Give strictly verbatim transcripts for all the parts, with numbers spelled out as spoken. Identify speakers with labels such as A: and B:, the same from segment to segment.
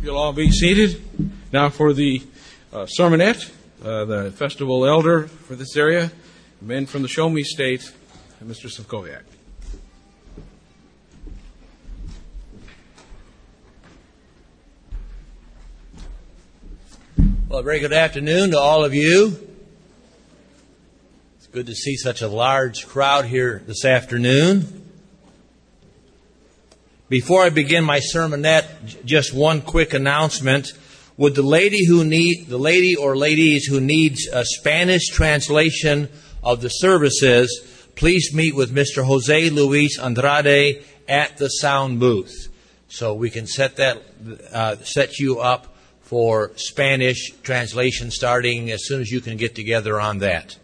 A: You'll all be seated. Now for the uh, sermonette, uh, the festival elder for this area, men from the Show Me State, Mister Sivkoviak.
B: Well, a very good afternoon to all of you. It's good to see such a large crowd here this afternoon. Before I begin my sermonette, just one quick announcement. Would the lady who need, the lady or ladies who needs a Spanish translation of the services, please meet with Mister Jose Luis Andrade at the sound booth, so we can set that, uh, set you up for Spanish translation starting as soon as you can get together on that.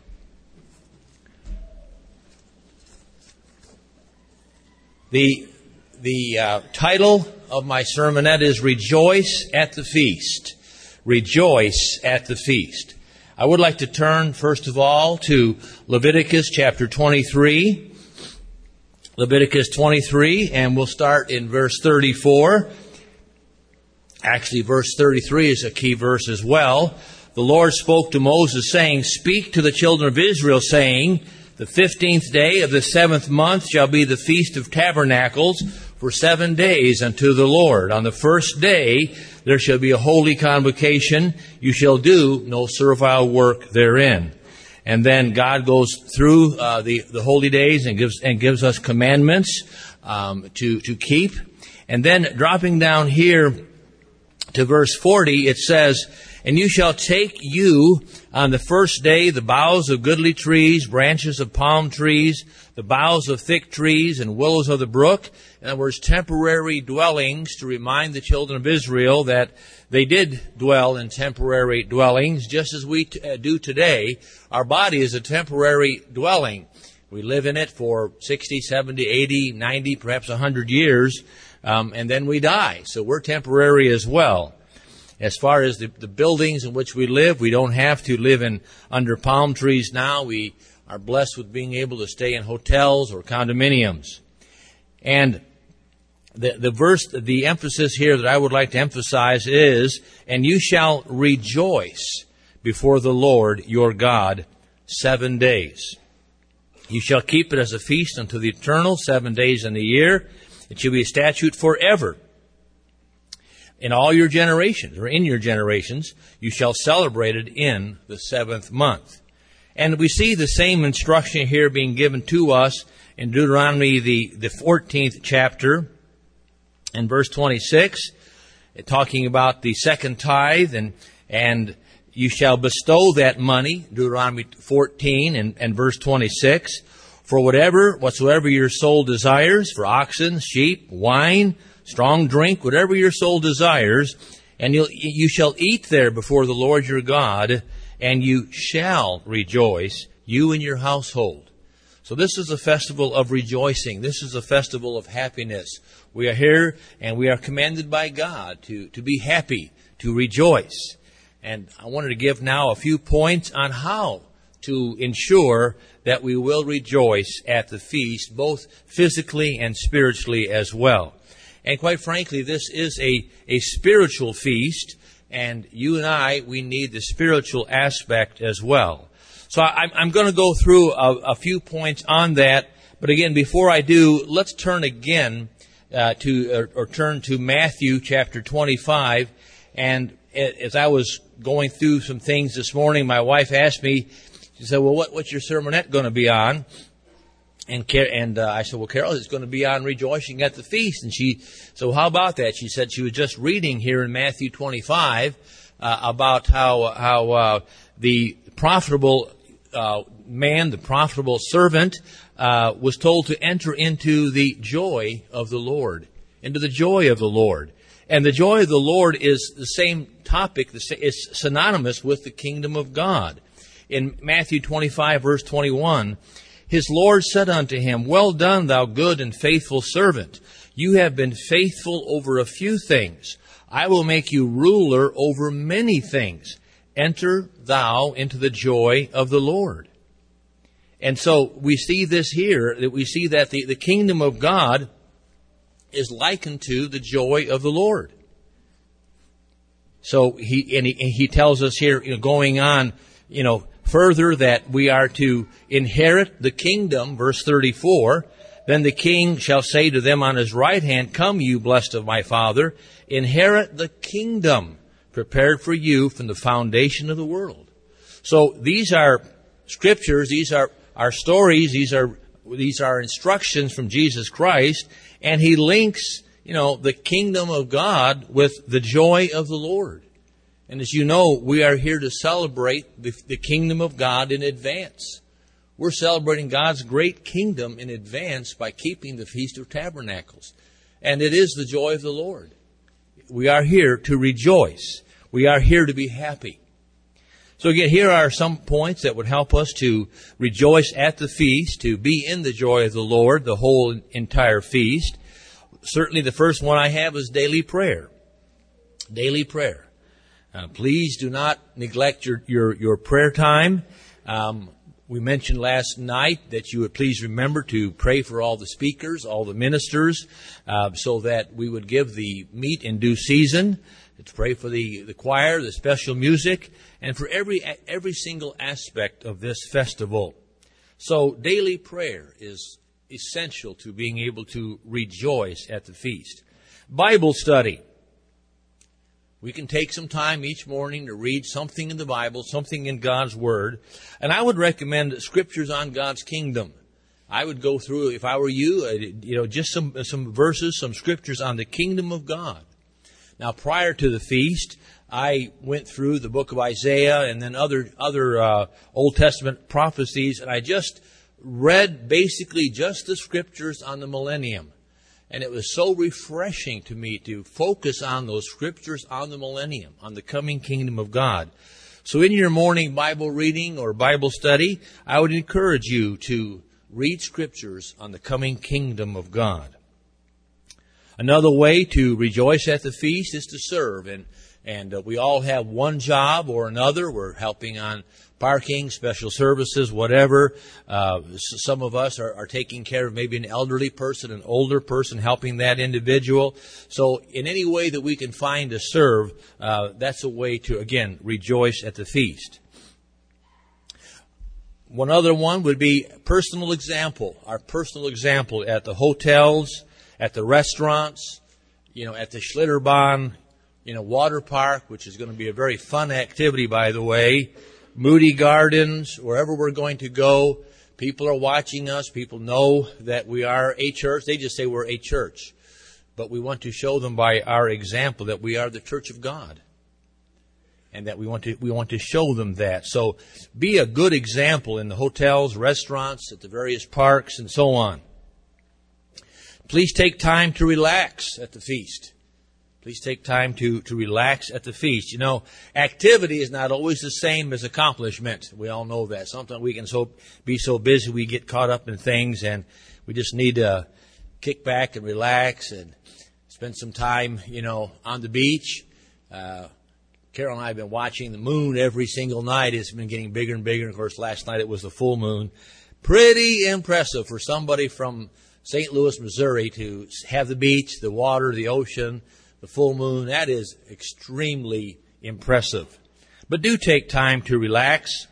B: The The uh, title of my sermonette is Rejoice at the Feast. Rejoice at the Feast. I would like to turn, first of all, to Leviticus chapter twenty-three. Leviticus twenty-three, and we'll start in verse thirty-four. Actually, verse thirty-three is a key verse as well. The Lord spoke to Moses, saying, "Speak to the children of Israel, saying, the fifteenth day of the seventh month shall be the Feast of Tabernacles, for seven days unto the Lord. On the first day there shall be a holy convocation. You shall do no servile work therein." And then God goes through uh, the, the holy days and gives and gives us commandments um, to, to keep. And then dropping down here to verse forty, it says, "And you shall take you on the first day the boughs of goodly trees, branches of palm trees, the boughs of thick trees, and willows of the brook." In other words, temporary dwellings to remind the children of Israel that they did dwell in temporary dwellings, just as we t- uh, do today. Our body is a temporary dwelling. We live in it for sixty, seventy, eighty, ninety, perhaps one hundred years, um, and then we die. So we're temporary as well. As far as the, the buildings in which we live, we don't have to live in under palm trees now. We are blessed with being able to stay in hotels or condominiums. And the, the verse, the emphasis here that I would like to emphasize is, "And you shall rejoice before the Lord your God seven days. You shall keep it as a feast unto the eternal, seven days in the year. It shall be a statute forever. In all your generations, or in your generations, you shall celebrate it in the seventh month." And we see the same instruction here being given to us in Deuteronomy, the, the fourteenth chapter, and verse twenty-six, talking about the second tithe, and and you shall bestow that money, Deuteronomy fourteen and, and verse twenty-six, "For whatever, whatsoever your soul desires, for oxen, sheep, wine, strong drink, whatever your soul desires, and you'll, you shall eat there before the Lord your God, and you shall rejoice, you and your household." So this is a festival of rejoicing. This is a festival of happiness. We are here, and we are commanded by God to, to be happy, to rejoice. And I wanted to give now a few points on how to ensure that we will rejoice at the feast, both physically and spiritually as well. And quite frankly, this is a, a spiritual feast, and you and I, we need the spiritual aspect as well. So I, I'm going to go through a, a few points on that, but again, before I do, let's turn again uh, to, or, or turn to Matthew chapter twenty-five. And as I was going through some things this morning, my wife asked me, she said, "Well, what, what's your sermonette going to be on?" And and uh, I said, "Well, Carol, it's going to be on rejoicing at the feast." And she said, "Well, how about that?" She said she was just reading here in Matthew twenty-five uh, about how how uh, the profitable uh, man, the profitable servant, uh, was told to enter into the joy of the Lord, into the joy of the Lord. And the joy of the Lord is the same topic, it's synonymous with the kingdom of God. In Matthew twenty-five, verse twenty-one, "His Lord said unto him, Well done, thou good and faithful servant. You have been faithful over a few things. I will make you ruler over many things. Enter thou into the joy of the Lord." And so we see this here, that we see that the, the kingdom of God is likened to the joy of the Lord. So he and he, and he tells us here, you know, going on, you know, further that we are to inherit the kingdom, verse thirty-four. Then the king shall say to them on his right hand, Come, you blessed of my Father, inherit the kingdom prepared for you from the foundation of the world. So these are scriptures, these are our stories, these are these are instructions from Jesus Christ, and he links, you know, the kingdom of God with the joy of the Lord. And as you know, we are here to celebrate the, the kingdom of God in advance. We're celebrating God's great kingdom in advance by keeping the Feast of Tabernacles. And it is the joy of the Lord. We are here to rejoice. We are here to be happy. So again, here are some points that would help us to rejoice at the feast, to be in the joy of the Lord, the whole entire feast. Certainly the first one I have is daily prayer. Daily prayer. Uh, please do not neglect your, your, your prayer time. Um, we mentioned last night that you would please remember to pray for all the speakers, all the ministers, uh, so that we would give the meat in due season. To pray for the, the choir, the special music, and for every every single aspect of this festival. So daily prayer is essential to being able to rejoice at the feast. Bible study. We can take some time each morning to read something in the Bible, something in God's Word. And I would recommend scriptures on God's kingdom. I would go through, if I were you, you know, just some some verses, some scriptures on the kingdom of God. Now, prior to the feast, I went through the book of Isaiah and then other other uh, Old Testament prophecies, and I just read basically just the scriptures on the millennium. And it was so refreshing to me to focus on those scriptures on the millennium, on the coming kingdom of God. So in your morning Bible reading or Bible study, I would encourage you to read scriptures on the coming kingdom of God. Another way to rejoice at the feast is to serve, and and uh, we all have one job or another. We're helping on parking, special services, whatever. Uh, some of us are, are taking care of maybe an elderly person, an older person, helping that individual. So in any way that we can find to serve, uh, that's a way to, again, rejoice at the feast. One other one would be personal example, our personal example at the hotels, at the restaurants, you know, at the Schlitterbahn, you know, water park, which is going to be a very fun activity, by the way. Moody Gardens, wherever we're going to go, people are watching us. People know that we are a church. They just say we're a church. But we want to show them by our example that we are the church of God. And that we want to we want to show them that. So be a good example in the hotels, restaurants, at the various parks, and so on. Please take time to relax at the feast. Please take time to, to relax at the feast. You know, activity is not always the same as accomplishment. We all know that. Sometimes we can so be so busy we get caught up in things, and we just need to kick back and relax and spend some time, you know, on the beach. Uh, Carol and I have been watching the moon every single night. It's been getting bigger and bigger. Of course, last night it was the full moon. Pretty impressive for somebody from Saint Louis, Missouri, to have the beach, the water, the ocean, the full moon. That is extremely impressive. But do take time to relax.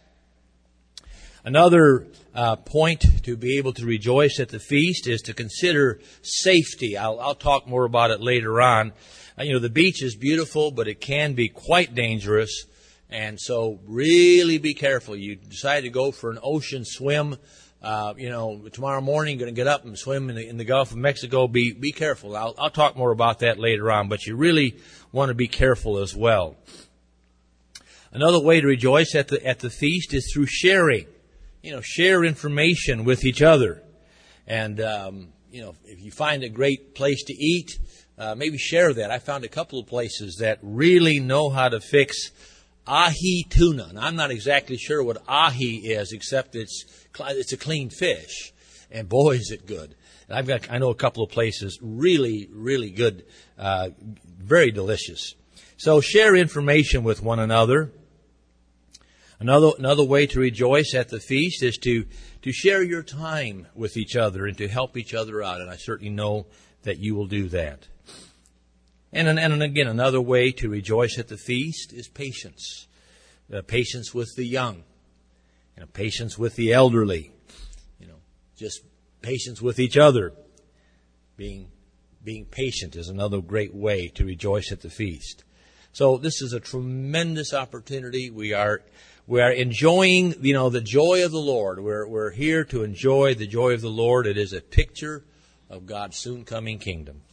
B: Another uh, point to be able to rejoice at the feast is to consider safety. I'll, I'll talk more about it later on. Uh, you know, the beach is beautiful, but it can be quite dangerous. And so really be careful. You decide to go for an ocean swim. Uh, you know, tomorrow morning you're going to get up and swim in the, in the Gulf of Mexico. Be be careful. I'll, I'll talk more about that later on, but you really want to be careful as well. Another way to rejoice at the at the feast is through sharing. You know, share information with each other. And, um, you know, if you find a great place to eat, uh, maybe share that. I found a couple of places that really know how to fix ahi tuna. And I'm not exactly sure what ahi is, except it's it's a clean fish. And boy, is it good. And I've got, I know a couple of places really, really good, uh, very delicious. So share information with one another. Another another way to rejoice at the feast is to, to share your time with each other and to help each other out. And I certainly know that you will do that. And, and again, another way to rejoice at the feast is patience. Uh, patience with the young. You know, patience with the elderly. You know, just patience with each other. Being, being patient is another great way to rejoice at the feast. So this is a tremendous opportunity. We are, we are enjoying, you know, the joy of the Lord. We're, we're here to enjoy the joy of the Lord. It is a picture of God's soon coming kingdom.